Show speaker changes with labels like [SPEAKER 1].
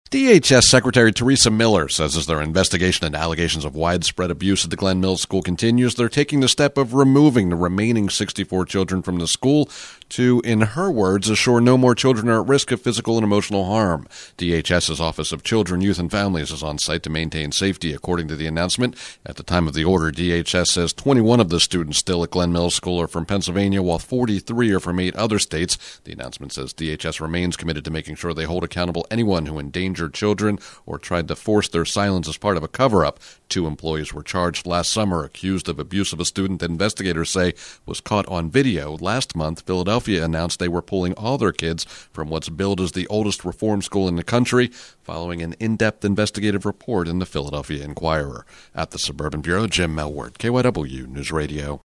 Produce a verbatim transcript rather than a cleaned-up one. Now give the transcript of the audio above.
[SPEAKER 1] D H S Secretary Teresa Miller says as their investigation into allegations of widespread abuse at the Glen Mills School continues, they're taking the step of removing the remaining sixty-four children from the school to, in her words, assure no more children are at risk of physical and emotional harm. DHS's Office of Children, Youth, and Families is on site to maintain safety, according to the announcement. At the time of the order, D H S says twenty-one of the students still at Glen Mills School are from Pennsylvania, while forty-three are from eight other states. The announcement says D H S remains committed to making sure they hold accountable anyone who endangered children or tried to force their silence as part of a cover-up. Two employees were charged last summer, accused of abuse of a student that investigators say was caught on video. Last month, Philadelphia announced they were pulling all their kids from what's billed as the oldest reform school in the country, following an in-depth investigative report in the Philadelphia Inquirer. At the Suburban Bureau, Jim Melward, K Y W News Radio.